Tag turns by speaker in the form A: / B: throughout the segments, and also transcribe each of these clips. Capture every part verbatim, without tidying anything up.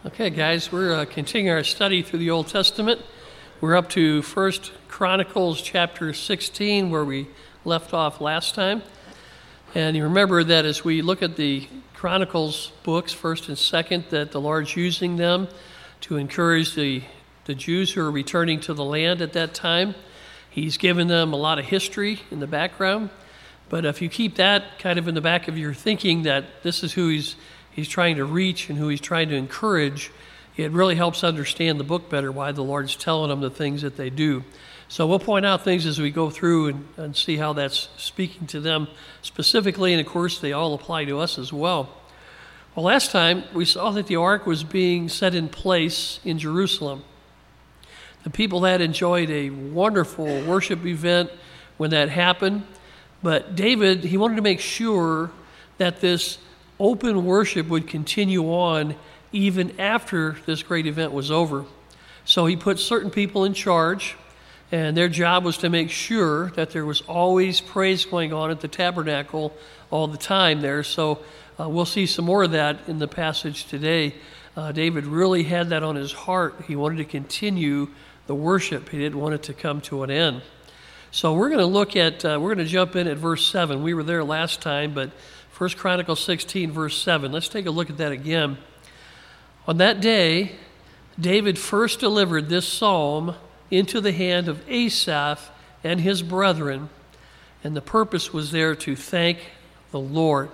A: Okay, guys, we're uh, continuing our study through the Old Testament. We're up to First Chronicles chapter sixteen, where we left off last time. And you remember that as we look at the Chronicles books, first and second, that the Lord's using them to encourage the, the Jews who are returning to the land at that time. He's given them a lot of history in the background. But if you keep that kind of in the back of your thinking, that this is who he's he's trying to reach and who he's trying to encourage, it really helps understand the book better, why the Lord's telling them the things that they do. So we'll point out things as we go through and, and see how that's speaking to them specifically, and of course they all apply to us as well. Well, last time we saw that the ark was being set in place in Jerusalem. The people had enjoyed a wonderful worship event when that happened, but David, he wanted to make sure that this open worship would continue on even after this great event was over. So he put certain people in charge, and their job was to make sure that there was always praise going on at the tabernacle all the time there. So uh, we'll see some more of that in the passage today. Uh, David really had that on his heart. He wanted to continue the worship. He didn't want it to come to an end. So we're going to look at, uh, we're going to jump in at verse seven. We were there last time, but First Chronicles sixteen, verse seven. Let's take a look at that again. On that day, David first delivered this psalm into the hand of Asaph and his brethren, and the purpose was there to thank the Lord.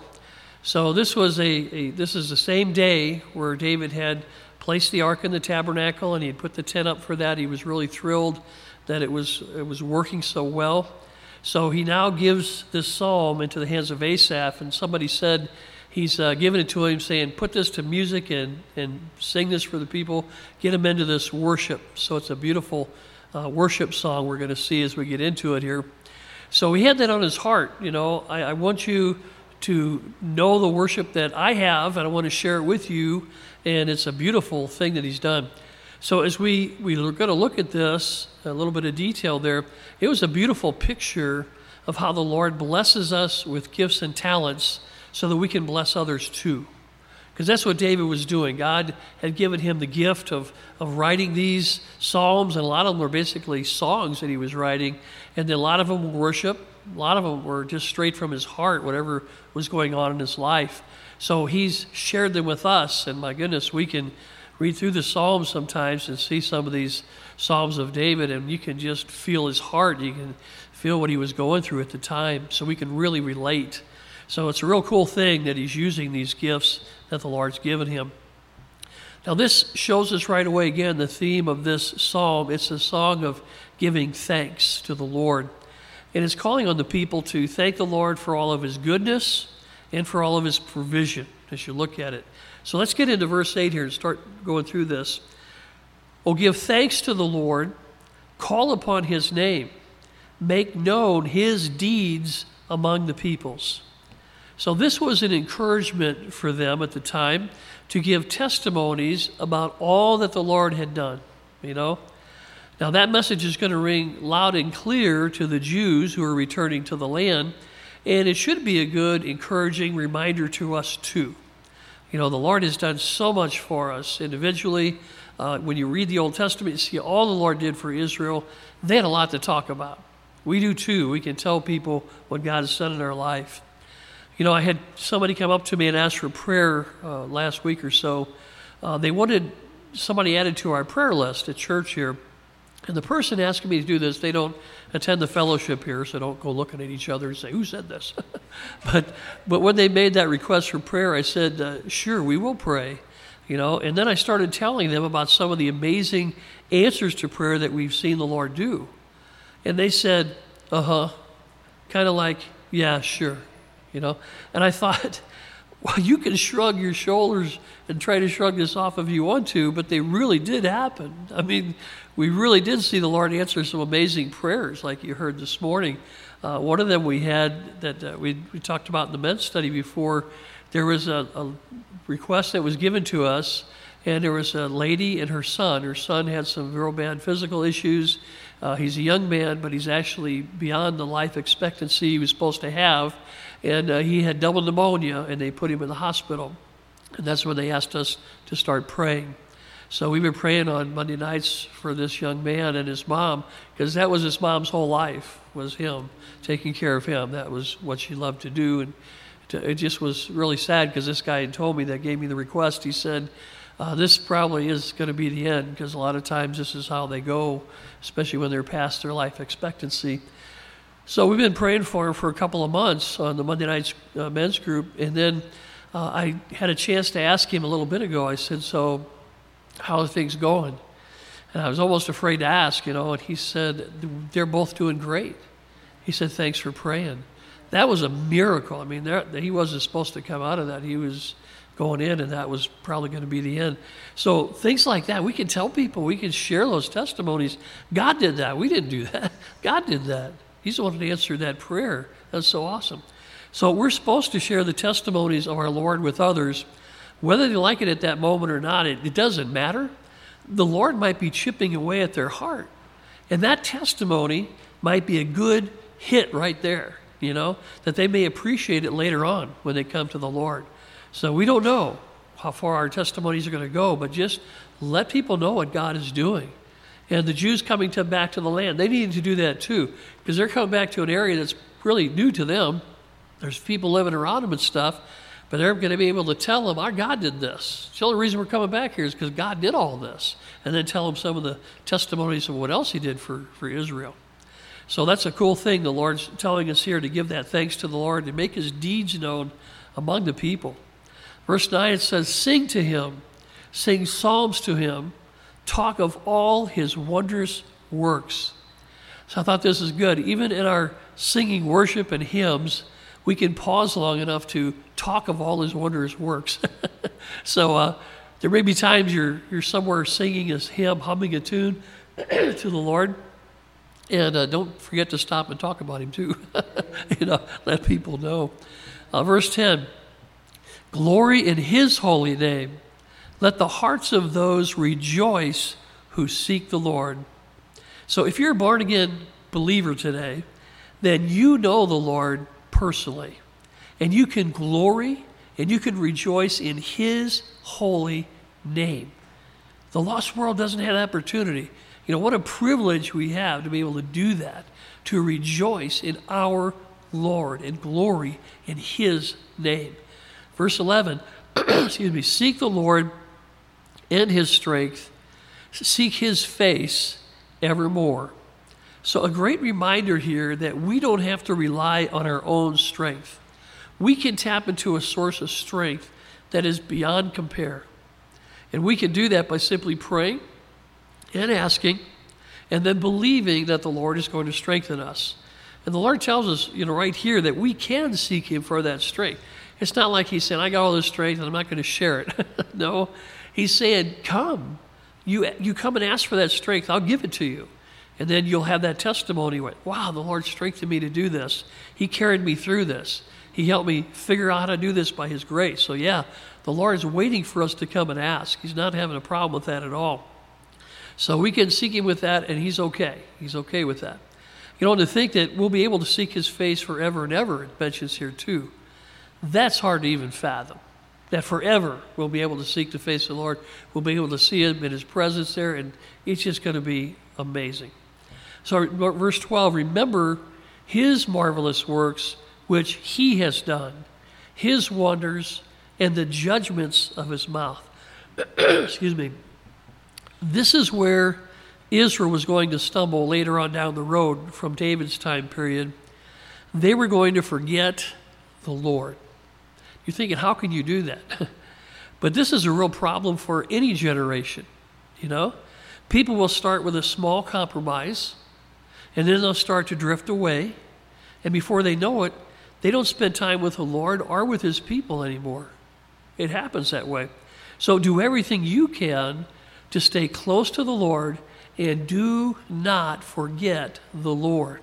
A: So this was a, a this is the same day where David had placed the ark in the tabernacle, and he had put the tent up for that. He was really thrilled that it was it was working so well. So he now gives this psalm into the hands of Asaph, and somebody said he's uh, given it to him, saying, put this to music and, and sing this for the people, get them into this worship. So it's a beautiful uh, worship song we're going to see as we get into it here. So he had that on his heart. You know, I, I want you to know the worship that I have, and I want to share it with you, and it's a beautiful thing that he's done. So as we, we are going to look at this, a little bit of detail there, it was a beautiful picture of how the Lord blesses us with gifts and talents so that we can bless others too. Because that's what David was doing. God had given him the gift of, of writing these psalms, and a lot of them were basically songs that he was writing, and then a lot of them were worship. A lot of them were just straight from his heart, whatever was going on in his life. So he's shared them with us, and my goodness, we can read through the Psalms sometimes and see some of these Psalms of David, and you can just feel his heart. You can feel what he was going through at the time, so we can really relate. So it's a real cool thing that he's using these gifts that the Lord's given him. Now this shows us right away, again, the theme of this psalm. It's a song of giving thanks to the Lord. And it's calling on the people to thank the Lord for all of his goodness and for all of his provision as you look at it. So let's get into verse eight here and start going through this. Oh, give thanks to the Lord, call upon his name, make known his deeds among the peoples. So this was an encouragement for them at the time to give testimonies about all that the Lord had done, you know. Now that message is going to ring loud and clear to the Jews who are returning to the land, and it should be a good, encouraging reminder to us too. You know, the Lord has done so much for us individually. Uh, when you read the Old Testament, you see all the Lord did for Israel. They had a lot to talk about. We do too. We can tell people what God has done in their life. You know, I had somebody come up to me and ask for prayer uh, last week or so. Uh, they wanted somebody added to our prayer list at church here. And the person asking me to do this, they don't attend the fellowship here, so don't go looking at each other and say, who said this? but but when they made that request for prayer, I said, uh, sure, we will pray. You know, and then I started telling them about some of the amazing answers to prayer that we've seen the Lord do. And they said, uh-huh, kind of like, yeah, sure, you know. And I thought, well, you can shrug your shoulders and try to shrug this off if you want to, but they really did happen. I mean, we really did see the Lord answer some amazing prayers like you heard this morning. Uh, one of them we had that uh, we, we talked about in the men's study before. There was a, a request that was given to us, and there was a lady and her son. Her son had some real bad physical issues. Uh, he's a young man, but he's actually beyond the life expectancy he was supposed to have, and uh, he had double pneumonia, and they put him in the hospital. And that's when they asked us to start praying. So we've been praying on Monday nights for this young man and his mom, because that was his mom's whole life, was him, taking care of him. That was what she loved to do. And to, it just was really sad, because this guy had told me, that gave me the request, he said, uh, this probably is going to be the end, because a lot of times this is how they go, especially when they're past their life expectancy. So we've been praying for him for a couple of months on the Monday nights uh, men's group. And then uh, I had a chance to ask him a little bit ago. I said, so how are things going? And I was almost afraid to ask, you know, and he said, they're both doing great. He said, thanks for praying. That was a miracle. I mean, there, he wasn't supposed to come out of that. He was going in, and that was probably going to be the end. So things like that, we can tell people, we can share those testimonies. God did that. We didn't do that. God did that. He's the one that answered that prayer. That's so awesome. So we're supposed to share the testimonies of our Lord with others. Whether they like it at that moment or not, it, it doesn't matter. The Lord might be chipping away at their heart. And that testimony might be a good hit right there, you know, that they may appreciate it later on when they come to the Lord. So we don't know how far our testimonies are going to go, but just let people know what God is doing. And the Jews coming to back to the land, they needed to do that too, because they're coming back to an area that's really new to them. There's people living around them and stuff, but they're going to be able to tell them, our God did this. The only reason we're coming back here is because God did all this. And then tell them some of the testimonies of what else he did for, for Israel. So that's a cool thing. The Lord's telling us here to give that thanks to the Lord, to make his deeds known among the people. Verse nine, it says, sing to him, sing psalms to him, talk of all his wondrous works. So I thought this is good. Even in our singing worship and hymns, we can pause long enough to talk of all his wondrous works. so uh, there may be times you're you're somewhere singing a hymn, humming a tune to the Lord, and uh, don't forget to stop and talk about him too. you know, let people know. Uh, verse ten, glory in his holy name. Let the hearts of those rejoice who seek the Lord. So if you're a born-again believer today, then you know the Lord personally. And you can glory and you can rejoice in his holy name. The lost world doesn't have that opportunity. You know, what a privilege we have to be able to do that, to rejoice in our Lord and glory in his name. Verse eleven, excuse me, seek the Lord in his strength, seek his face evermore. So a great reminder here that we don't have to rely on our own strength. We can tap into a source of strength that is beyond compare. And we can do that by simply praying and asking and then believing that the Lord is going to strengthen us. And the Lord tells us, you know, right here that we can seek him for that strength. It's not like he's saying, I got all this strength and I'm not going to share it. No, he's saying, come. You, you come and ask for that strength. I'll give it to you. And then you'll have that testimony where, wow, the Lord strengthened me to do this. He carried me through this. He helped me figure out how to do this by his grace. So yeah, the Lord is waiting for us to come and ask. He's not having a problem with that at all. So we can seek him with that, and he's okay. He's okay with that. You know, to think that we'll be able to seek his face forever and ever, it mentions here too. That's hard to even fathom. That forever we'll be able to seek the face of the Lord. We'll be able to see him in his presence there, and it's just going to be amazing. So verse twelve, remember his marvelous works which he has done, his wonders, and the judgments of his mouth. Excuse me. This is where Israel was going to stumble later on down the road from David's time period. They were going to forget the Lord. You're thinking, how can you do that? But this is a real problem for any generation, you know? People will start with a small compromise, and then they'll start to drift away, and before they know it, they don't spend time with the Lord or with his people anymore. It happens that way. So do everything you can to stay close to the Lord, and do not forget the Lord.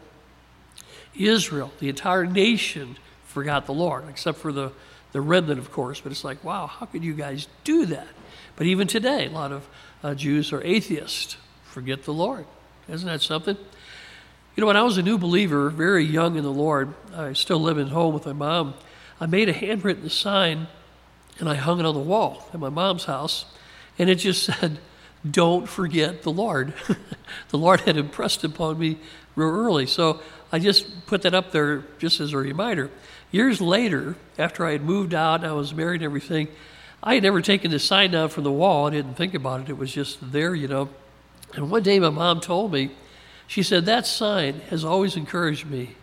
A: Israel, the entire nation, forgot the Lord, except for the, the remnant, of course. But it's like, wow, how could you guys do that? But even today, a lot of uh, Jews are atheists, forget the Lord. Isn't that something? You know, when I was a new believer, very young in the Lord, I still live at home with my mom, I made a handwritten sign and I hung it on the wall at my mom's house, and it just said, "Don't forget the Lord." The Lord had impressed upon me real early, so I just put that up there just as a reminder. Years later, after I had moved out, I was married and everything, I had never taken the sign down from the wall. I didn't think about it. It was just there, you know. And one day my mom told me, she said, "That sign has always encouraged me."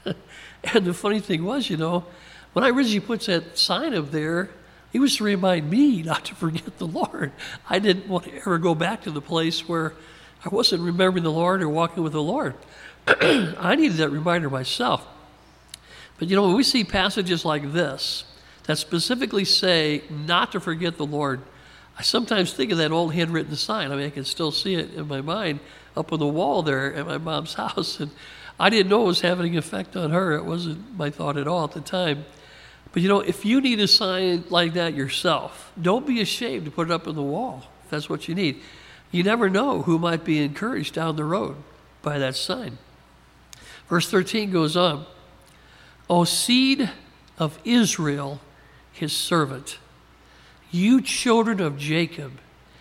A: And the funny thing was, you know, when I originally put that sign up there, it was to remind me not to forget the Lord. I didn't want to ever go back to the place where I wasn't remembering the Lord or walking with the Lord. I needed that reminder myself. But you know, when we see passages like this that specifically say not to forget the Lord, I sometimes think of that old handwritten sign. I mean, I can still see it in my mind up on the wall there at my mom's house. And I didn't know it was having an effect on her. It wasn't my thought at all at the time. But you know, if you need a sign like that yourself, don't be ashamed to put it up on the wall if that's what you need. You never know who might be encouraged down the road by that sign. Verse thirteen goes on, "O seed of Israel, his servant, you children of Jacob,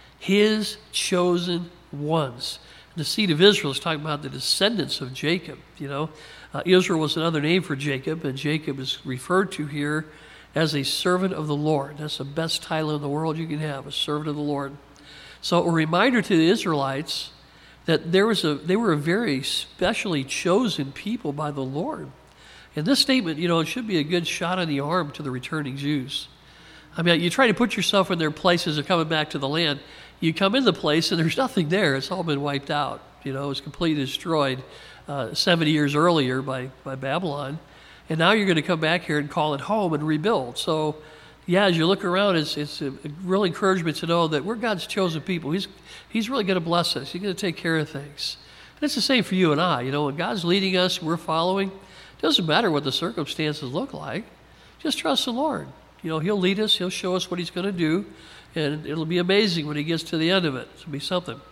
A: his chosen ones." The seed of Israel is talking about the descendants of Jacob, you know. Uh, Israel was another name for Jacob, and Jacob is referred to here as a servant of the Lord. That's the best title in the world you can have, a servant of the Lord. So a reminder to the Israelites that there was a they were a very specially chosen people by the Lord. And this statement, you know, it should be a good shot on the arm to the returning Jews. I mean, you try to put yourself in their places of coming back to the land. You come in the place and there's nothing there. It's all been wiped out. You know, it was completely destroyed uh, seventy years earlier by, by Babylon. And now you're going to come back here and call it home and rebuild. So, yeah, as you look around, it's, it's a real encouragement to know that we're God's chosen people. He's, he's really going to bless us. He's going to take care of things. And it's the same for you and I. You know, when God's leading us, we're following. It doesn't matter what the circumstances look like. Just trust the Lord. You know, he'll lead us. He'll show us what he's going to do. And it'll be amazing when he gets to the end of it. It'll be something.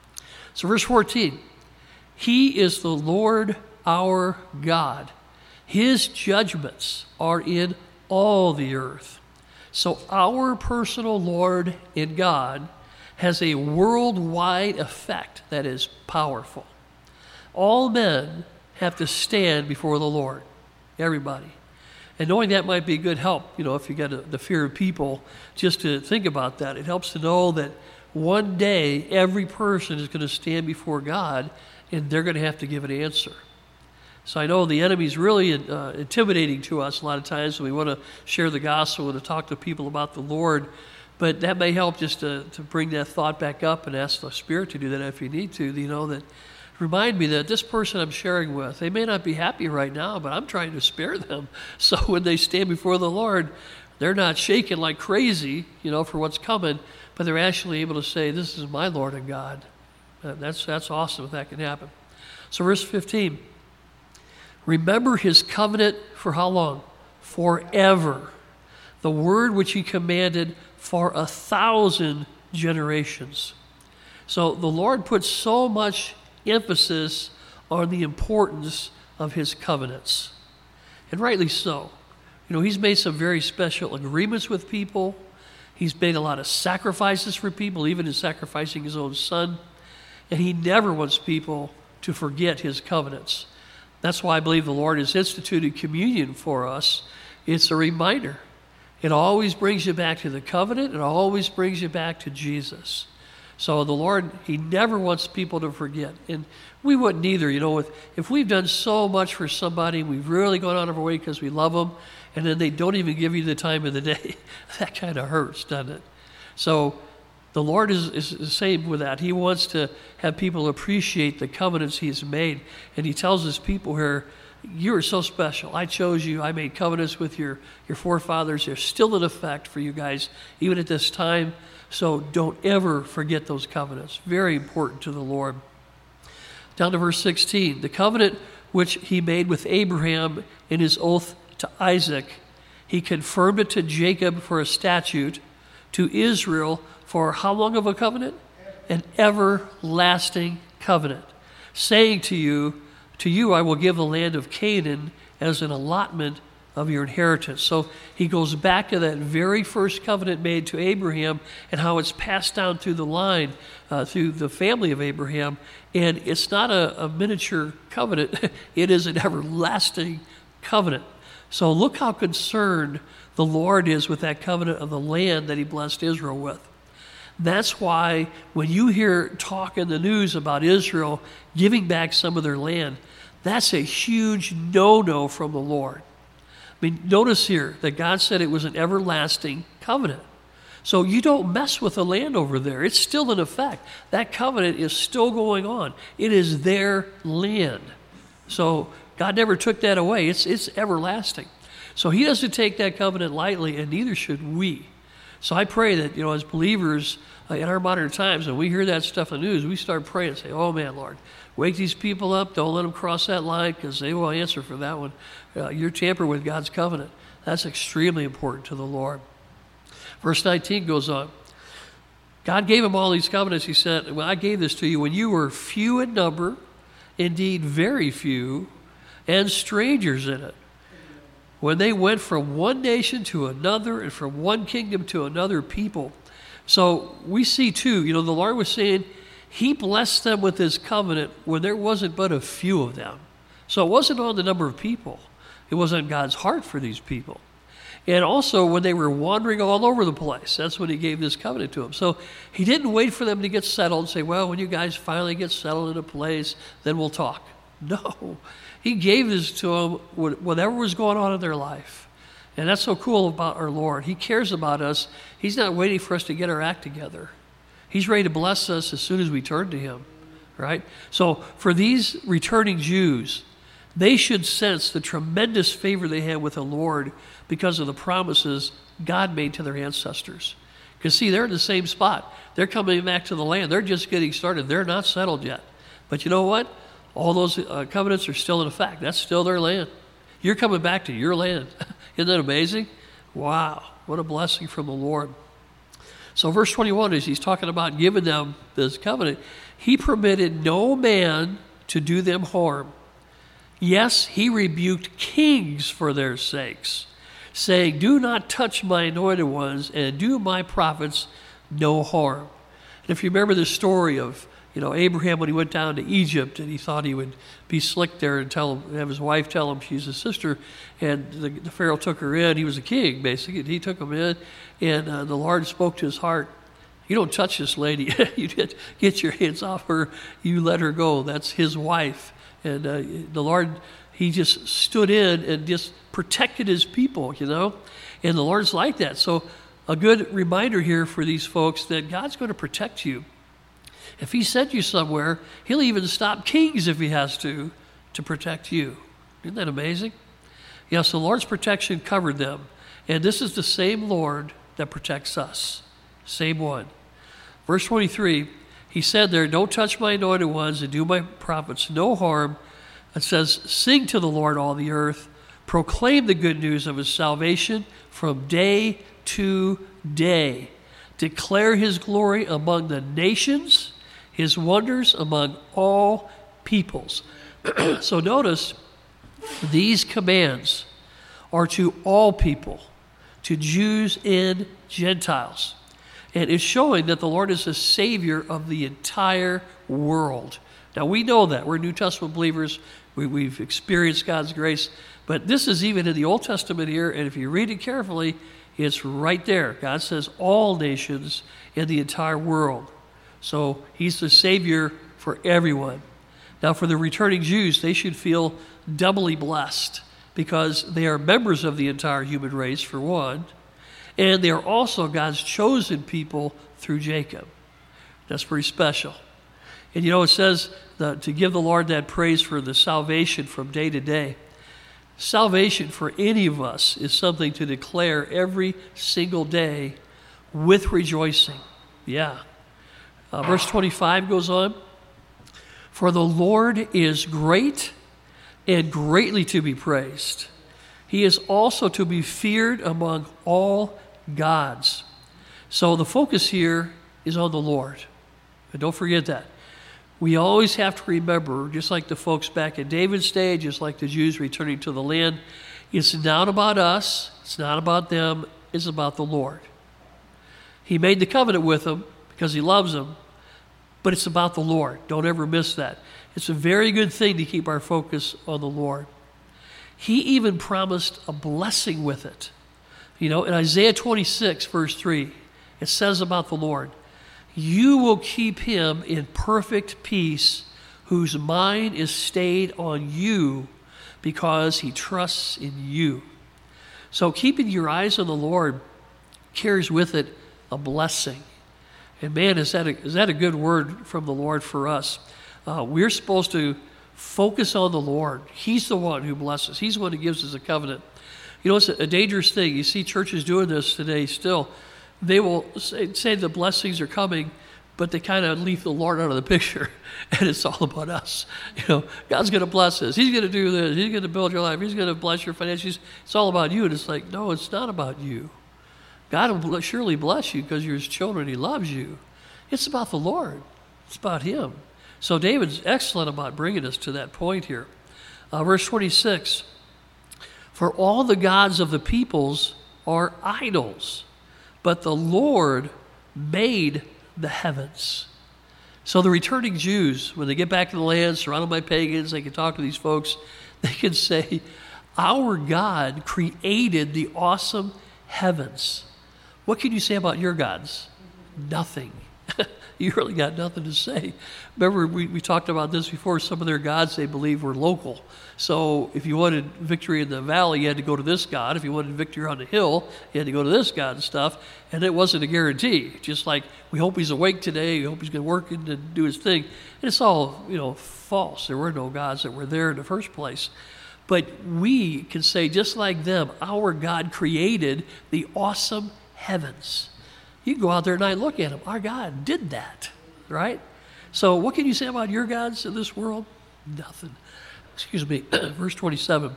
A: So verse fourteen, "He is the Lord our God. His judgments are in all the earth." So our personal Lord and God has a worldwide effect that is powerful. All men have to stand before the Lord. Everybody. And knowing that might be good help, you know, if you got a, the fear of people, just to think about that. It helps to know that one day every person is going to stand before God and they're going to have to give an answer. So I know the enemy's really uh, intimidating to us a lot of times when we want to share the gospel and to talk to people about the Lord. But that may help just to, to bring that thought back up and ask the Spirit to do that if you need to, you know, that remind me that this person I'm sharing with, they may not be happy right now, but I'm trying to spare them. So when they stand before the Lord, they're not shaking like crazy, you know, for what's coming, but they're actually able to say, "This is my Lord and God." Uh, that's, that's awesome if that can happen. So verse fifteen, "Remember his covenant for how long? Forever. The word which he commanded for a thousand generations." So the Lord puts so much emphasis on the importance of his covenants. And rightly so. You know, he's made some very special agreements with people. He's made a lot of sacrifices for people, even in sacrificing his own son. And he never wants people to forget his covenants. That's why I believe the Lord has instituted communion for us. It's a reminder. It always brings you back to the covenant. It always brings you back to Jesus. So the Lord, he never wants people to forget. And we wouldn't either. You know, if, if we've done so much for somebody, we've really gone out of our way because we love them, and then they don't even give you the time of the day, that kind of hurts, doesn't it? So the Lord is, is the same with that. He wants to have people appreciate the covenants he's made. And he tells his people here, "You are so special. I chose you. I made covenants with your, your forefathers. They're still in effect for you guys, even at this time. So don't ever forget those covenants." Very important to the Lord. Down to verse sixteen. "The covenant which he made with Abraham in his oath to Isaac, he confirmed it to Jacob for a statute, to Israel for how long of a covenant? An everlasting covenant, saying to you, to you I will give the land of Canaan as an allotment of your inheritance. So he goes back to that very first covenant made to Abraham and how it's passed down through the line, uh, through the family of Abraham. And it's not a, a miniature covenant. It is an everlasting covenant. So look how concerned the Lord is with that covenant of the land that he blessed Israel with. That's why when you hear talk in the news about Israel giving back some of their land, that's a huge no-no from the Lord. I mean, notice here that God said it was an everlasting covenant. So you don't mess with the land over there. It's still in effect. That covenant is still going on. It is their land. So God never took that away. It's, it's everlasting. So he doesn't take that covenant lightly, and neither should we. So I pray that, you know, as believers uh, in our modern times, when we hear that stuff in the news, we start praying and say, oh, man, Lord, wake these people up. Don't let them cross that line because they will answer for that one. Uh, you're tampering with God's covenant. That's extremely important to the Lord. Verse nineteen goes on. God gave him all these covenants. He said, well, I gave this to you when you were few in number, indeed very few, and strangers in it. When they went from one nation to another and from one kingdom to another people. So we see too, you know, the Lord was saying he blessed them with his covenant when there wasn't but a few of them. So it wasn't on the number of people. It was on God's heart for these people. And also when they were wandering all over the place, that's when he gave this covenant to them. So he didn't wait for them to get settled and say, well, when you guys finally get settled in a place, then we'll talk. No, he gave this to them whatever was going on in their life. And that's so cool about our Lord. He cares about us. He's not waiting for us to get our act together. He's ready to bless us as soon as we turn to him, right? So for these returning Jews, they should sense the tremendous favor they had with the Lord because of the promises God made to their ancestors. Because see, they're in the same spot. They're coming back to the land. They're just getting started. They're not settled yet. But you know what? All those uh, covenants are still in effect. That's still their land. You're coming back to your land. Isn't that amazing? Wow, what a blessing from the Lord. So verse twenty-one, as he's talking about giving them this covenant, he permitted no man to do them harm. Yes, he rebuked kings for their sakes, saying, do not touch my anointed ones and do my prophets no harm. And if you remember the story of, you know, Abraham when he went down to Egypt and he thought he would be slick there and tell him, have his wife tell him she's his sister, and the, the Pharaoh took her in. He was a king, basically, and he took him in, and uh, the Lord spoke to his heart. You don't touch this lady. You get, get your hands off her. You let her go. That's his wife. And uh, the Lord, he just stood in and just protected his people, you know. And the Lord's like that. So a good reminder here for these folks that God's going to protect you. If he sent you somewhere, he'll even stop kings if he has to, to protect you. Isn't that amazing? Yes, the Lord's protection covered them. And this is the same Lord that protects us. Same one. Verse twenty-three, he said there, don't touch my anointed ones and do my prophets no harm. It says, sing to the Lord all the earth. Proclaim the good news of his salvation from day to day. Declare his glory among the nations, his wonders among all peoples. So notice, these commands are to all people, to Jews and Gentiles. And it's showing that the Lord is the Savior of the entire world. Now, we know that. We're New Testament believers. We, we've experienced God's grace. But this is even in the Old Testament here, and if you read it carefully, it's right there. God says all nations in the entire world. So he's the Savior for everyone. Now, for the returning Jews, they should feel doubly blessed because they are members of the entire human race, for one, and they are also God's chosen people through Jacob. That's pretty special. And you know, it says that to give the Lord that praise for the salvation from day to day. Salvation for any of us is something to declare every single day with rejoicing. Yeah. Uh, verse twenty-five goes on. For the Lord is great and greatly to be praised. He is also to be feared among all gods. So the focus here is on the Lord. And don't forget that. We always have to remember, just like the folks back in David's day, just like the Jews returning to the land, It's not about us. It's not about them. It's about the Lord. He made the covenant with them because he loves them, but it's about the Lord. Don't ever miss that. It's a very good thing to keep our focus on the Lord. He even promised a blessing with it. You know, in Isaiah twenty-six, verse three, it says about the Lord, "You will keep him in perfect peace, whose mind is stayed on you, because he trusts in you." So keeping your eyes on the Lord carries with it a blessing. And man, is that a, is that a good word from the Lord for us? Uh, we're supposed to focus on the Lord. He's the one who blesses. He's the one who gives us a covenant. You know, it's a, a dangerous thing. You see churches doing this today still. They will say, say the blessings are coming, but they kind of leave the Lord out of the picture, and it's all about us. You know, God's going to bless us. He's going to do this. He's going to build your life. He's going to bless your finances. It's all about you, and it's like, no, it's not about you. God will surely bless you because you're his children. He loves you. It's about the Lord. It's about him. So David's excellent about bringing us to that point here. Uh, verse twenty-six, "For all the gods of the peoples are idols, but the Lord made the heavens." So the returning Jews, when they get back in the land, surrounded by pagans, they can talk to these folks. They can say, our God created the awesome heavens. What can you say about your gods? Nothing. You really got nothing to say. Remember, we, we talked about this before. Some of their gods they believe were local. So if you wanted victory in the valley, you had to go to this God. If you wanted victory on the hill, you had to go to this God and stuff. And it wasn't a guarantee. Just like, we hope he's awake today. We hope he's going to work and do his thing. And it's all, you know, false. There were no gods that were there in the first place. But we can say, just like them, our God created the awesome heavens. You can go out there tonight and look at them. Our God did that, right? So what can you say about your gods in this world? Nothing. Excuse me. Verse twenty-seven.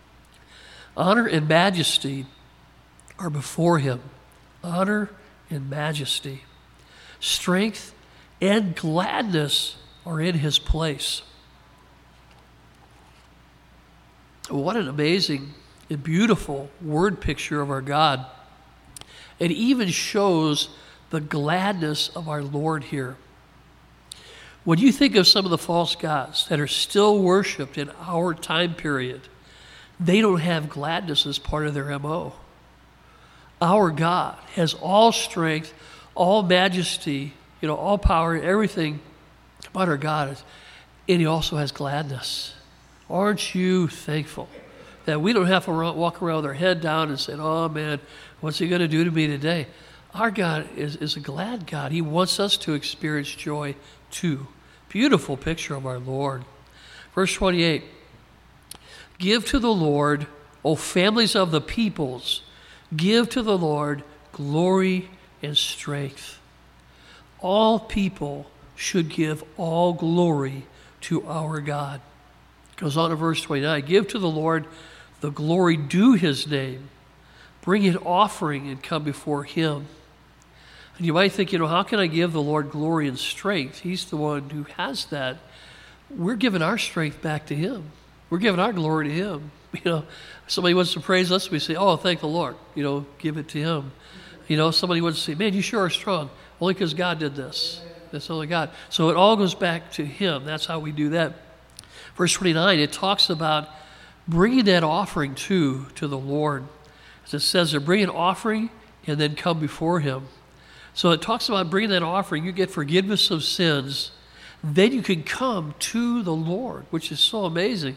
A: "Honor and majesty are before him." Honor and majesty. "Strength and gladness are in his place." What an amazing and beautiful word picture of our God. It even shows the gladness of our Lord here. When you think of some of the false gods that are still worshipped in our time period, they don't have gladness as part of their M O. Our God has all strength, all majesty, you know, all power, everything about our God, and he also has gladness. Aren't you thankful that we don't have to walk around with our head down and say, oh man, what's he going to do to me today? Our God is, is a glad God. He wants us to experience joy too. Beautiful picture of our Lord. Verse twenty-eight, "Give to the Lord, O families of the peoples, give to the Lord glory and strength." All people should give all glory to our God. Goes on to verse twenty-nine, "Give to the Lord the glory due his name. Bring an offering and come before him." And you might think, you know, how can I give the Lord glory and strength? He's the one who has that. We're giving our strength back to him. We're giving our glory to him. You know, somebody wants to praise us, we say, oh, thank the Lord. You know, give it to him. You know, somebody wants to say, man, you sure are strong. Only because God did this. That's only God. So it all goes back to him. That's how we do that. Verse twenty-nine, it talks about bringing that offering to, to the Lord. As it says there, bring an offering and then come before him. So it talks about bringing that offering. You get forgiveness of sins. Then you can come to the Lord, which is so amazing.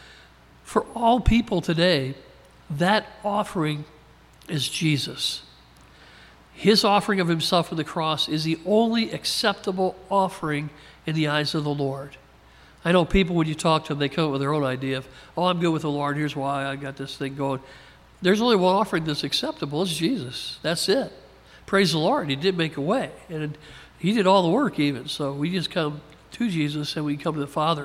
A: For all people today, that offering is Jesus. His offering of himself on the cross is the only acceptable offering in the eyes of the Lord. I know people, when you talk to them, they come up with their own idea of, oh, I'm good with the Lord. Here's why I got this thing going. There's only one offering that's acceptable. It's Jesus. That's it. Praise the Lord. He did make a way. And he did all the work even. So we just come to Jesus and we come to the Father.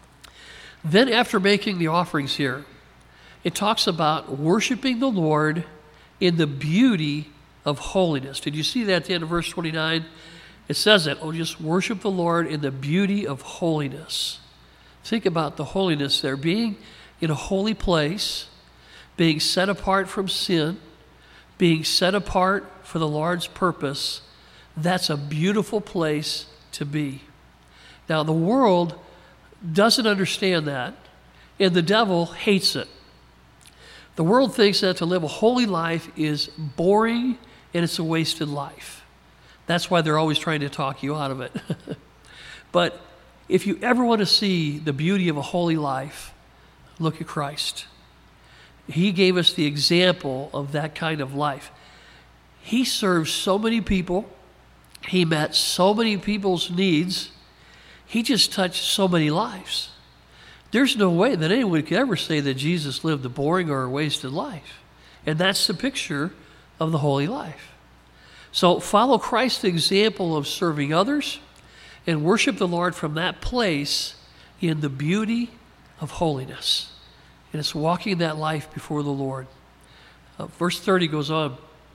A: Then after making the offerings here, it talks about worshiping the Lord in the beauty of holiness. Did you see that at the end of verse twenty-nine? It says that, oh, just worship the Lord in the beauty of holiness. Think about the holiness there, being in a holy place, being set apart from sin, being set apart for the Lord's purpose, that's a beautiful place to be. Now, the world doesn't understand that, and the devil hates it. The world thinks that to live a holy life is boring and it's a wasted life. That's why they're always trying to talk you out of it. But if you ever want to see the beauty of a holy life, look at Christ. He gave us the example of that kind of life. He served so many people. He met so many people's needs. He just touched so many lives. There's no way that anyone could ever say that Jesus lived a boring or a wasted life. And that's the picture of the holy life. So follow Christ's example of serving others and worship the Lord from that place in the beauty of holiness. And it's walking that life before the Lord. Uh, verse thirty goes on.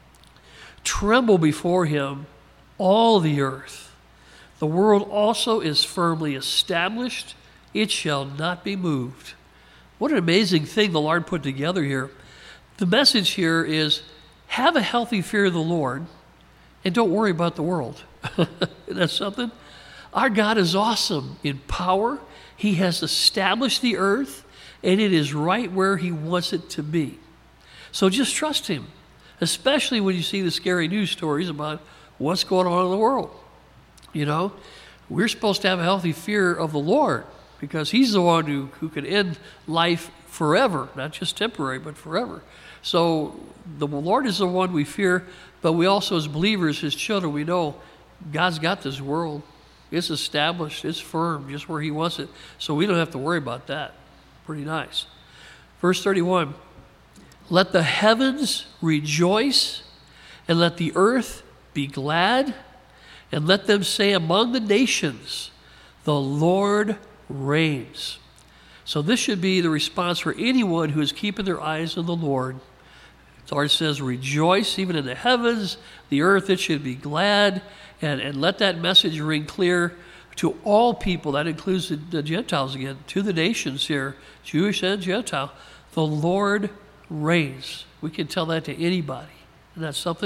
A: Tremble before him, all the earth. The world also is firmly established. It shall not be moved. What an amazing thing the Lord put together here. The message here is have a healthy fear of the Lord and don't worry about the world. Isn't that something? Our God is awesome in power. He has established the earth, and it is right where he wants it to be. So just trust him, especially when you see the scary news stories about what's going on in the world. You know, we're supposed to have a healthy fear of the Lord because he's the one who, who can end life forever, not just temporary, but forever. So the Lord is the one we fear, but we also, as believers, his children, we know God's got this world. It's established, it's firm, just where he wants it. So we don't have to worry about that. Pretty nice. Verse thirty-one, let the heavens rejoice, and let the earth be glad, and let them say among the nations, the Lord reigns. So this should be the response for anyone who is keeping their eyes on the Lord. The Lord says, rejoice even in the heavens, the earth, it should be glad, and, and let that message ring clear to all people. That includes the, the Gentiles again, to the nations here, Jewish and Gentile. The Lord reigns. We can tell that to anybody. Isn't that something?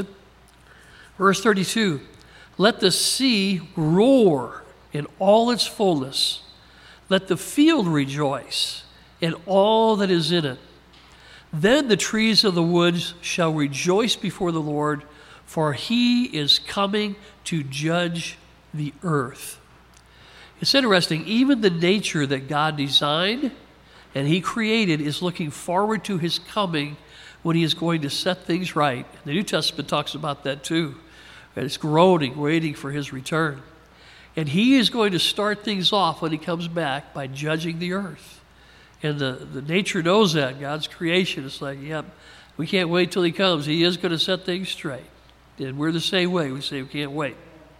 A: Verse thirty-two, let the sea roar in all its fullness. Let the field rejoice and all that is in it. Then the trees of the woods shall rejoice before the Lord, for he is coming to judge the earth. It's interesting, even the nature that God designed and he created is looking forward to his coming when he is going to set things right. The New Testament talks about that too. And it's groaning, waiting for his return. And he is going to start things off when he comes back by judging the earth. And the, the nature knows that. God's creation is like, yep, we can't wait till he comes. He is going to set things straight. And we're the same way. We say we can't wait.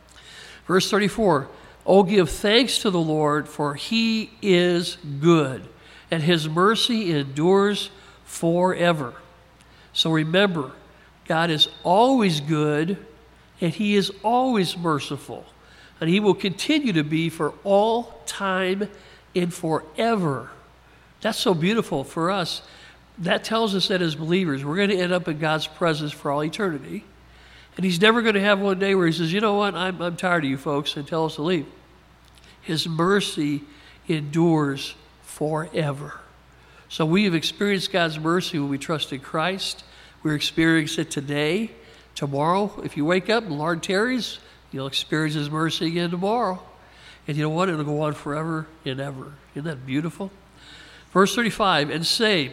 A: Verse thirty-four, oh, give thanks to the Lord, for he is good, and his mercy endures forever. So remember, God is always good, and he is always merciful. And he will continue to be for all time and forever. That's so beautiful for us. That tells us that as believers, we're going to end up in God's presence for all eternity. And he's never going to have one day where he says, you know what, I'm, I'm tired of you folks, and tell us to leave. His mercy endures forever. So we have experienced God's mercy when we trust in Christ. We're experiencing it today. Tomorrow, if you wake up and the Lord tarries, you'll experience his mercy again tomorrow. And you know what? It'll go on forever and ever. Isn't that beautiful? Verse thirty-five, and say,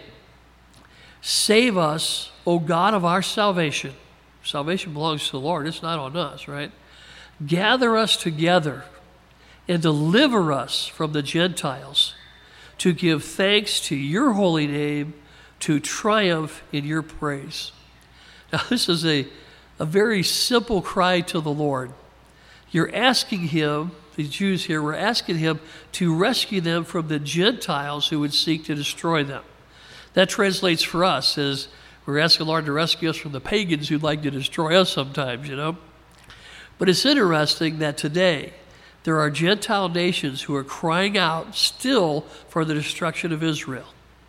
A: save us, O God of our salvation. Salvation belongs to the Lord. It's not on us, right? Gather us together and deliver us from the Gentiles, to give thanks to your holy name, to triumph in your praise. Now, this is a, a very simple cry to the Lord. You're asking him, the Jews here, we're asking him to rescue them from the Gentiles who would seek to destroy them. That translates for us as we're asking the Lord to rescue us from the pagans who'd like to destroy us sometimes, you know. But it's interesting that today there are Gentile nations who are crying out still for the destruction of Israel.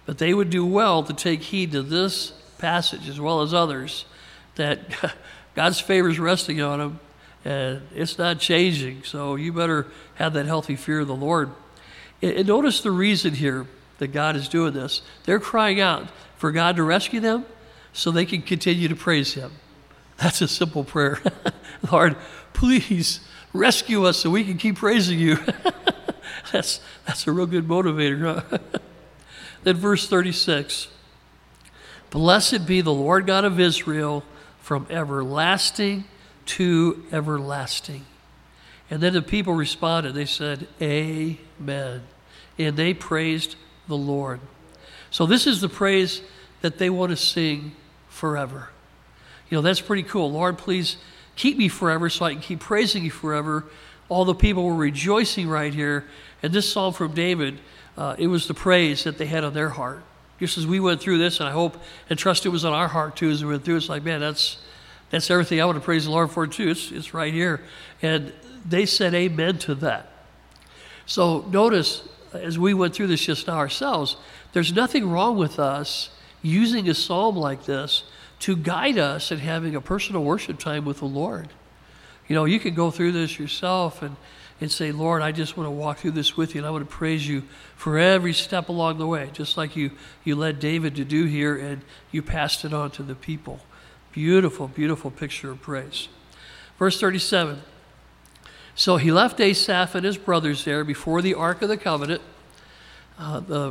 A: But they would do well to take heed to this passage as well as others, that God's favor is resting on them, and it's not changing. So you better have that healthy fear of the Lord. And, and notice the reason here that God is doing this. They're crying out for God to rescue them so they can continue to praise him. That's a simple prayer. Lord, please rescue us so we can keep praising you. that's, that's a real good motivator, huh? Then verse thirty-six, blessed be the Lord God of Israel from everlasting to everlasting. And then the people responded. They said, amen. And they praised the Lord. So this is the praise that they want to sing forever. You know, that's pretty cool. Lord, please keep me forever so I can keep praising you forever. All the people were rejoicing right here. And this psalm from David, uh, it was the praise that they had on their heart. Just as we went through this, and I hope and trust it was on our heart too as we went through. It's like, man, that's that's everything I want to praise the Lord for too. It's, it's right here. And they said amen to that. So notice, as we went through this just now ourselves, there's nothing wrong with us using a psalm like this to guide us in having a personal worship time with the Lord. You know, you can go through this yourself and, and say, Lord, I just want to walk through this with you, and I want to praise you for every step along the way, just like you, you led David to do here, and you passed it on to the people. Beautiful, beautiful picture of praise. Verse thirty-seven. So he left Asaph and his brothers there before the Ark of the Covenant uh, the,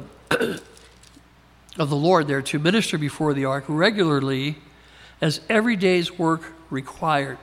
A: of the Lord there to minister before the Ark regularly as every day's work required.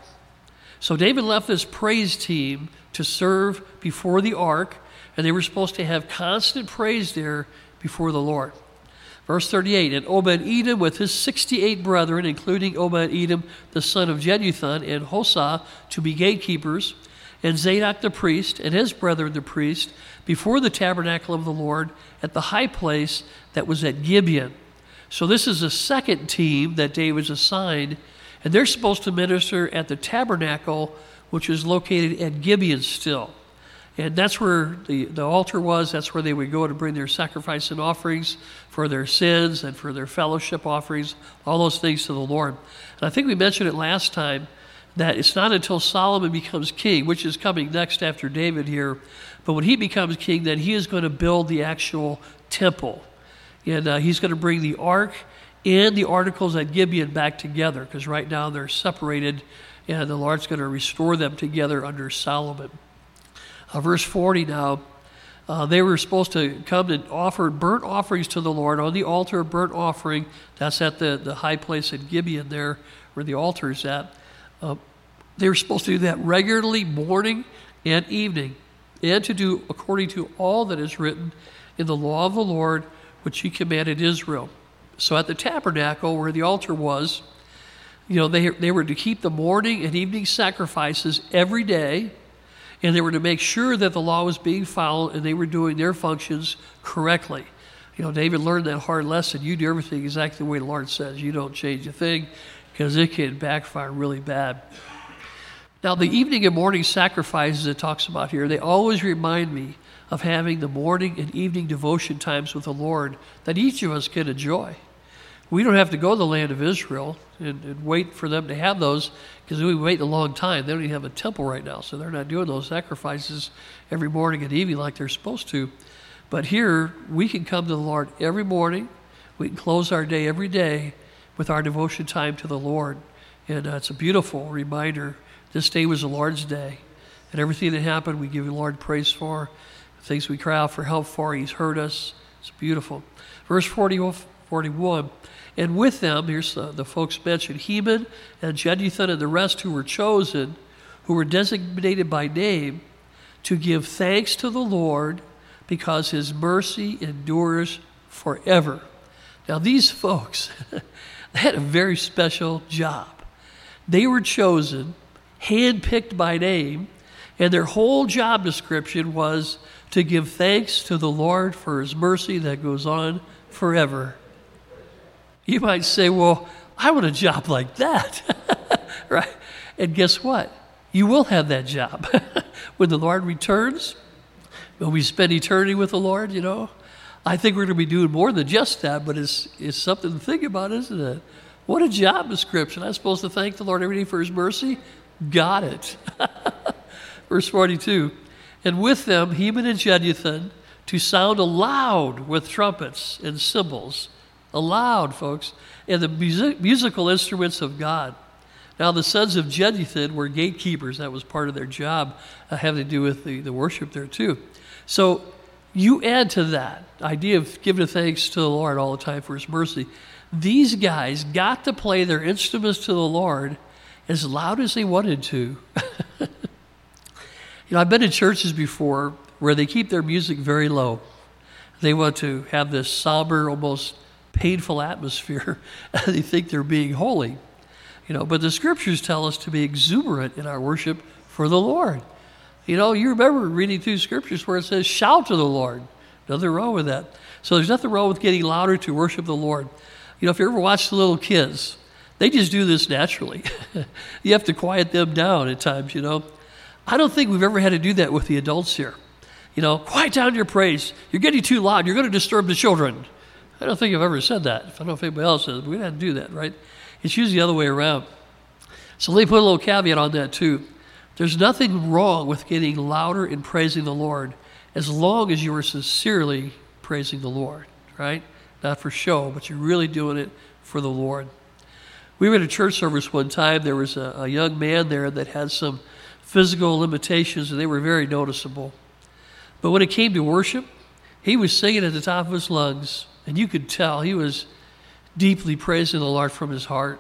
A: So David left this praise team to serve before the Ark, and they were supposed to have constant praise there before the Lord. Verse thirty-eight, and Obed-Edom with his sixty-eight brethren, including Obed-Edom the son of Jeduthun, and Hosah to be gatekeepers, and Zadok the priest and his brethren the priest, before the tabernacle of the Lord at the high place that was at Gibeon. So this is the second team that David's assigned, and they're supposed to minister at the tabernacle, which is located at Gibeon still. And that's where the, the altar was. That's where they would go to bring their sacrifice and offerings for their sins and for their fellowship offerings, all those things to the Lord. And I think we mentioned it last time, that it's not until Solomon becomes king, which is coming next after David here, but when he becomes king, then he is going to build the actual temple. And uh, he's going to bring the ark and the articles at Gibeon back together, because right now they're separated, and the Lord's going to restore them together under Solomon. Uh, verse forty now, uh, they were supposed to come and offer burnt offerings to the Lord on the altar of burnt offering. That's at the, the high place at Gibeon there, where the altar is at. Uh, they were supposed to do that regularly, morning and evening, and to do according to all that is written in the law of the Lord, which he commanded Israel. So at the tabernacle where the altar was, you know, they, they were to keep the morning and evening sacrifices every day, and they were to make sure that the law was being followed and they were doing their functions correctly. You know, David learned that hard lesson. You do everything exactly the way the Lord says. You don't change a thing, because it can backfire really bad. Now, the evening and morning sacrifices it talks about here, they always remind me of having the morning and evening devotion times with the Lord that each of us can enjoy. We don't have to go to the land of Israel and, and wait for them to have those, because we wait a long time. They don't even have a temple right now, so they're not doing those sacrifices every morning and evening like they're supposed to. But here, we can come to the Lord every morning. We can close our day every day with our devotion time to the Lord. And uh, it's a beautiful reminder. This day was the Lord's day. And everything that happened, we give the Lord praise for. The things we cry out for help for, he's heard us. It's beautiful. Verse forty, forty-one, and with them, here's the, the folks mentioned, Heman and Jeduthun and the rest who were chosen, who were designated by name, to give thanks to the Lord because his mercy endures forever. Now these folks, they had a very special job. They were chosen, handpicked by name, and their whole job description was to give thanks to the Lord for his mercy that goes on forever. You might say, well, I want a job like that, right? And guess what? You will have that job. When the Lord returns, when we spend eternity with the Lord, you know, I think we're going to be doing more than just that, but it's, it's something to think about, isn't it? What a job description. I'm supposed to thank the Lord every day for his mercy? Got it. Verse forty-two, and with them Heman and Jeduthun to sound aloud with trumpets and cymbals. Aloud, folks, and the music, musical instruments of God. Now the sons of Jeduthun were gatekeepers. That was part of their job, uh, having to do with the, the worship there too. So you add to that idea of giving thanks to the Lord all the time for his mercy. These guys got to play their instruments to the Lord as loud as they wanted to. You know, I've been in churches before where they keep their music very low. They want to have this somber, almost painful atmosphere. They think they're being holy. You know, but the scriptures tell us to be exuberant in our worship for the Lord. You know, you remember reading through scriptures where it says, shout to the Lord. Nothing wrong with that. So there's nothing wrong with getting louder to worship the Lord. You know, if you ever watch the little kids, they just do this naturally. You have to quiet them down at times, you know. I don't think we've ever had to do that with the adults here. You know, quiet down your praise. You're getting too loud. You're going to disturb the children. I don't think I've ever said that. I don't know if anybody else says, but we don't have to do that, right? It's usually the other way around. So let me put a little caveat on that too. There's nothing wrong with getting louder in praising the Lord as long as you are sincerely praising the Lord, right? Not for show, but you're really doing it for the Lord. We were at a church service one time. There was a, a young man there that had some physical limitations, and they were very noticeable. But when it came to worship, he was singing at the top of his lungs, and you could tell he was deeply praising the Lord from his heart.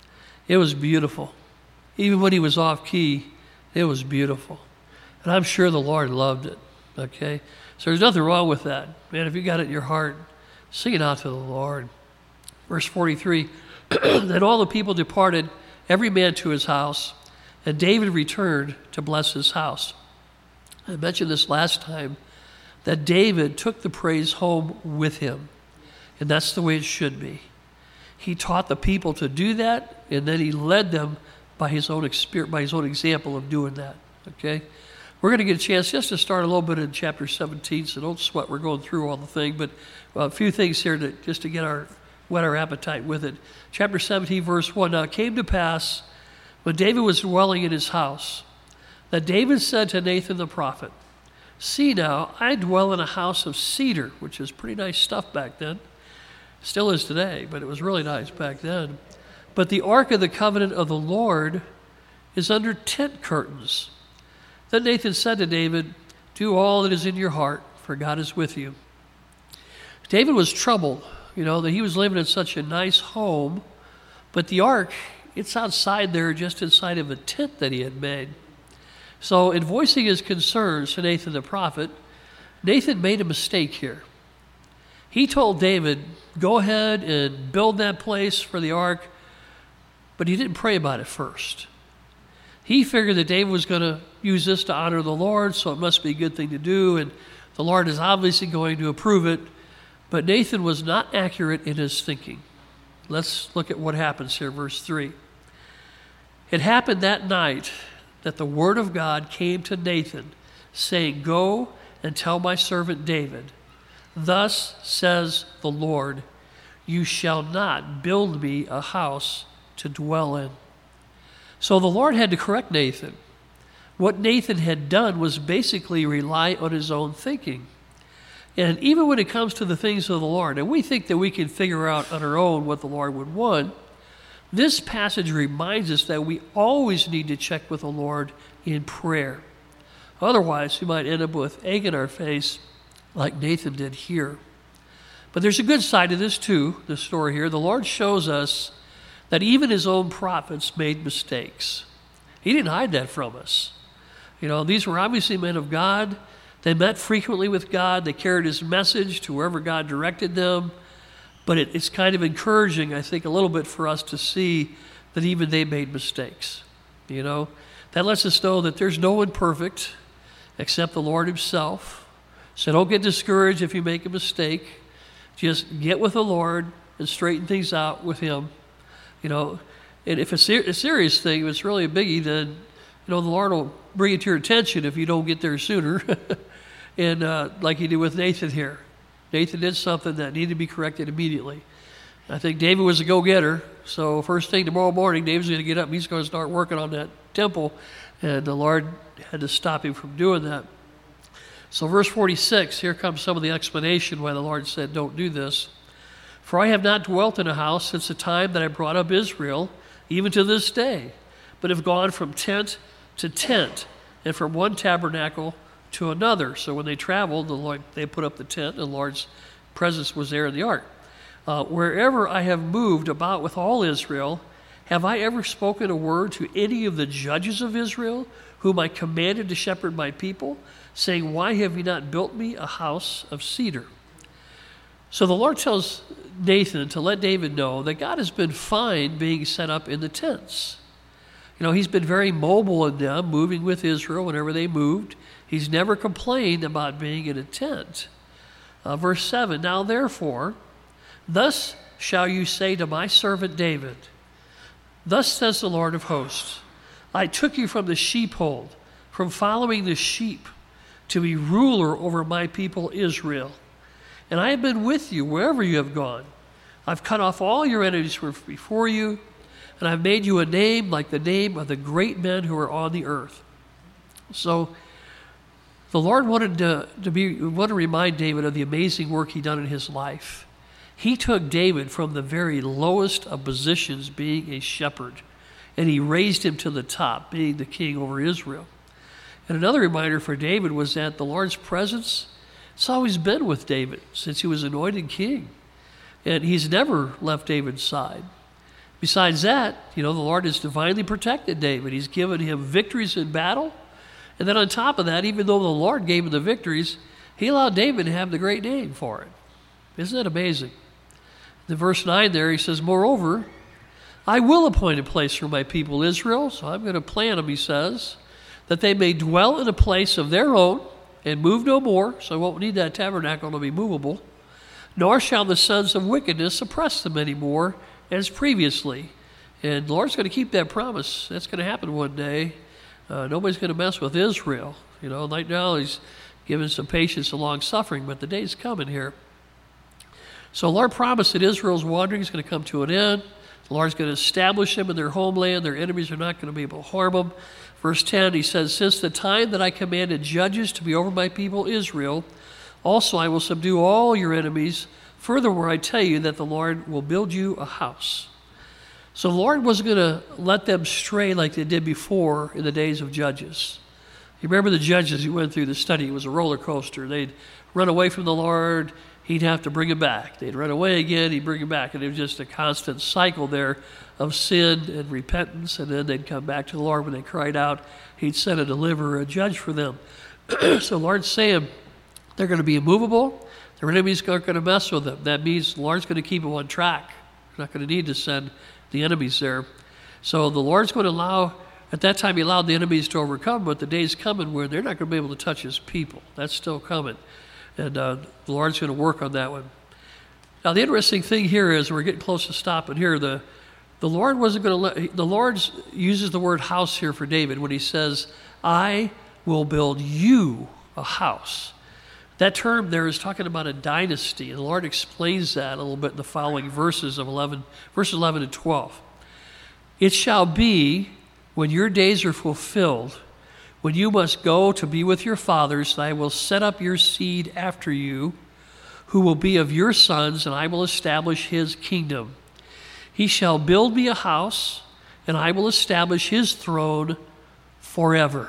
A: It was beautiful. Even when he was off key, it was beautiful. And I'm sure the Lord loved it, okay? So there's nothing wrong with that. Man, if you got it in your heart, sing it out to the Lord. Verse forty-three, then all the people departed, every man to his house, and David returned to bless his house. I mentioned this last time, that David took the praise home with him. And that's the way it should be. He taught the people to do that, and then he led them by his own experience, by his own example of doing that. Okay? We're going to get a chance just to start a little bit in chapter seventeen, so don't sweat. We're going through all the thing, but well, a few things here to just to get our whet our appetite with it. Chapter seventeen, verse one. Now it came to pass, when David was dwelling in his house, that David said to Nathan the prophet, see now, I dwell in a house of cedar, which is pretty nice stuff back then. Still is today, but it was really nice back then. But the ark of the covenant of the Lord is under tent curtains. Then Nathan said to David, do all that is in your heart, for God is with you. David was troubled, you know, that he was living in such a nice home, but the ark, it's outside there, just inside of a tent that he had made. So in voicing his concerns to Nathan the prophet, Nathan made a mistake here. He told David, go ahead and build that place for the ark, but he didn't pray about it first. He figured that David was going to use this to honor the Lord, so it must be a good thing to do, and the Lord is obviously going to approve it. But Nathan was not accurate in his thinking. Let's look at what happens here, verse three. It happened that night that the word of God came to Nathan, saying, go and tell my servant David, thus says the Lord, you shall not build me a house to dwell in. So the Lord had to correct Nathan. What Nathan had done was basically rely on his own thinking. And even when it comes to the things of the Lord, and we think that we can figure out on our own what the Lord would want, this passage reminds us that we always need to check with the Lord in prayer. Otherwise, we might end up with egg in our face like Nathan did here. But there's a good side to this too, the story here. The Lord shows us that even his own prophets made mistakes. He didn't hide that from us. You know, these were obviously men of God. They met frequently with God. They carried his message to wherever God directed them. But it, it's kind of encouraging, I think, a little bit for us to see that even they made mistakes. You know, that lets us know that there's no one perfect except the Lord himself. So don't get discouraged if you make a mistake. Just get with the Lord and straighten things out with him. You know, and if it's a serious thing, if it's really a biggie, then, you know, the Lord will bring it to your attention if you don't get there sooner. and uh, like he did with Nathan here. Nathan did something that needed to be corrected immediately. I think David was a go-getter, so first thing tomorrow morning, David's going to get up and he's going to start working on that temple, and the Lord had to stop him from doing that. So verse forty-six, here comes some of the explanation why the Lord said, don't do this. For I have not dwelt in a house since the time that I brought up Israel, even to this day, but have gone from tent to tent, and from one tabernacle to another. So when they traveled, the Lord, they put up the tent, and the Lord's presence was there in the ark. Uh, wherever I have moved about with all Israel, have I ever spoken a word to any of the judges of Israel, whom I commanded to shepherd my people, saying, why have you not built me a house of cedar? So the Lord tells Nathan to let David know that God has been fine being set up in the tents. You know, he's been very mobile in them, moving with Israel whenever they moved. He's never complained about being in a tent. Uh, verse seven, now therefore, thus shall you say to my servant David, thus says the Lord of hosts, I took you from the sheepfold, from following the sheep, to be ruler over my people Israel. And I have been with you wherever you have gone. I've cut off all your enemies from before you, and I've made you a name like the name of the great men who are on the earth. So the Lord wanted to, to be wanted to remind David of the amazing work he'd done in his life. He took David from the very lowest of positions, being a shepherd, and he raised him to the top, being the king over Israel. And another reminder for David was that the Lord's presence, it's always been with David since he was anointed king. And he's never left David's side. Besides that, you know, the Lord has divinely protected David. He's given him victories in battle. And then on top of that, even though the Lord gave him the victories, he allowed David to have the great name for it. Isn't that amazing? In verse nine there, he says, moreover, I will appoint a place for my people Israel. So I'm going to plant them, he says, that they may dwell in a place of their own and move no more. So I won't need that tabernacle to be movable. Nor shall the sons of wickedness oppress them any more as previously. And the Lord's going to keep that promise. That's going to happen one day. Uh, nobody's going to mess with Israel. You know, right now he's giving some patience and long suffering, but the day's coming here. So the Lord promised that Israel's wandering is going to come to an end. The Lord's going to establish them in their homeland. Their enemies are not going to be able to harm them. Verse ten, he says, since the time that I commanded judges to be over my people Israel, also I will subdue all your enemies. Furthermore, I tell you that the Lord will build you a house. So the Lord wasn't going to let them stray like they did before in the days of Judges. You remember the Judges who went through the study. It was a roller coaster. They'd run away from the Lord. He'd have to bring them back. They'd run away again. He'd bring them back. And it was just a constant cycle there of sin and repentance. And then they'd come back to the Lord when they cried out. He'd send a deliverer, a judge for them. So the Lord's saying they're going to be immovable. Their enemies aren't going to mess with them. That means the Lord's going to keep them on track. They're not going to need to send the enemies there. So the Lord's going to allow, at that time he allowed the enemies to overcome, but the day's coming where they're not going to be able to touch his people. That's still coming. And uh, the Lord's going to work on that one. Now the interesting thing here is, we're getting close to stopping here, the, the Lord wasn't going to let, the Lord uses the word house here for David when he says, I will build you a house. That term there is talking about a dynasty, and the Lord explains that a little bit in the following verses of eleven, verses eleven and twelve. It shall be, when your days are fulfilled, when you must go to be with your fathers, I will set up your seed after you, who will be of your sons, and I will establish his kingdom. He shall build me a house, and I will establish his throne forever.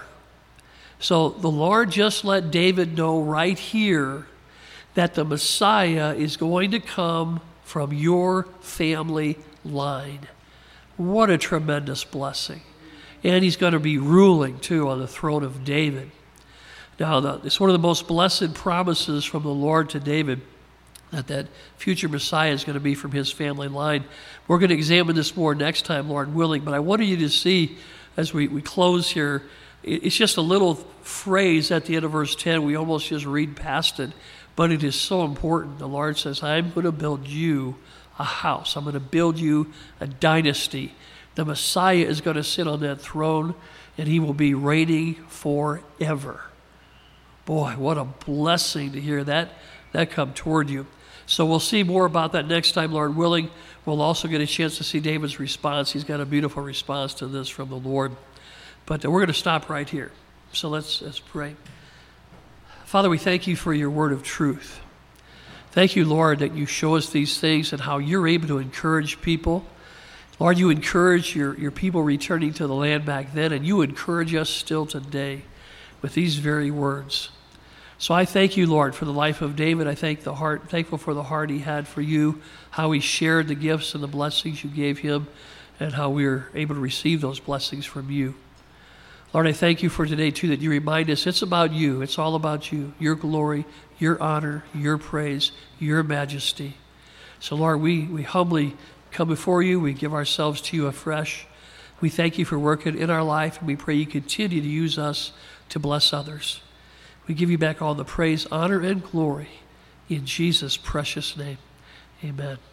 A: So the Lord just let David know right here that the Messiah is going to come from your family line. What a tremendous blessing. And he's going to be ruling, too, on the throne of David. Now, the, it's one of the most blessed promises from the Lord to David, that that future Messiah is going to be from his family line. We're going to examine this more next time, Lord willing, but I wanted you to see, as we, we close here, it's just a little phrase at the end of verse ten. We almost just read past it, but it is so important. The Lord says, I'm going to build you a house. I'm going to build you a dynasty. The Messiah is going to sit on that throne, and he will be reigning forever. Boy, what a blessing to hear that, that come toward you. So we'll see more about that next time, Lord willing. We'll also get a chance to see David's response. He's got a beautiful response to this from the Lord. But uh, we're going to stop right here. So let's, let's pray. Father, we thank you for your word of truth. Thank you, Lord, that you show us these things and how you're able to encourage people. Lord, you encourage your, your people returning to the land back then, and you encourage us still today with these very words. So I thank you, Lord, for the life of David. I thank the heart, thankful for the heart he had for you, how he shared the gifts and the blessings you gave him, and how we were able to receive those blessings from you. Lord, I thank you for today, too, that you remind us it's about you. It's all about you, your glory, your honor, your praise, your majesty. So, Lord, we, we humbly come before you. We give ourselves to you afresh. We thank you for working in our life, and we pray you continue to use us to bless others. We give you back all the praise, honor, and glory in Jesus' precious name. Amen.